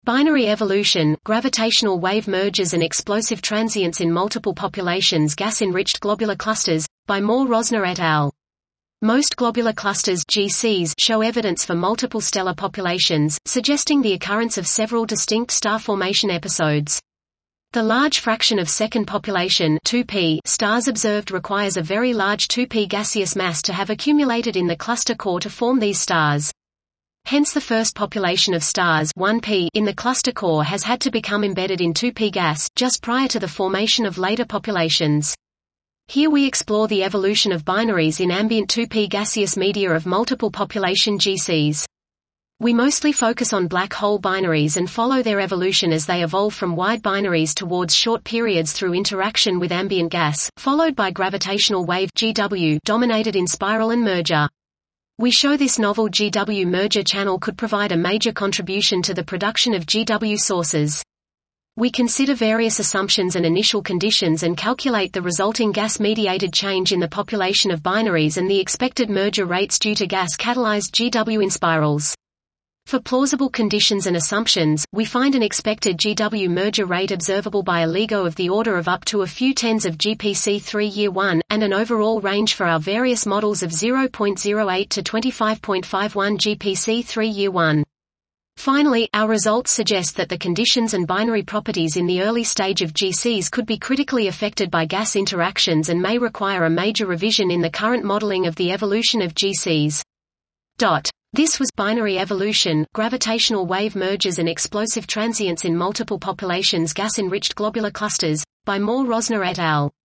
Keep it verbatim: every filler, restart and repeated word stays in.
Binary evolution, gravitational wave mergers and explosive transients in multiple populations gas-enriched globular clusters, by Moore-Rosner et al. Most globular clusters G Cs show evidence for multiple stellar populations, suggesting the occurrence of several distinct star formation episodes. The large fraction of second population two P stars observed requires a very large two P gaseous mass to have accumulated in the cluster core to form these stars. Hence the first population of stars one P in the cluster core has had to become embedded in two P gas, just prior to the formation of later populations. Here we explore the evolution of binaries in ambient two P gaseous media of multiple population G Cs. We mostly focus on black hole binaries and follow their evolution as they evolve from wide binaries towards short periods through interaction with ambient gas, followed by gravitational wave G W dominated in spiral and merger. We show this novel G W merger channel could provide a major contribution to the production of G W sources. We consider various assumptions and initial conditions and calculate the resulting gas-mediated change in the population of binaries and the expected merger rates due to gas-catalyzed G W in spirals. For plausible conditions and assumptions, we find an expected G W merger rate observable by a LIGO of the order of up to a few tens of G P C three year one, and an overall range for our various models of zero point zero eight to twenty-five point five one G P C three year one. Finally, our results suggest that the conditions and binary properties in the early stage of G Cs could be critically affected by gas interactions and may require a major revision in the current modeling of the evolution of G Cs. Dot. This was Binary Evolution, Gravitational Wave Mergers and Explosive Transients in Multiple Populations Gas-Enriched Globular Clusters, by Moore-Rosner et al.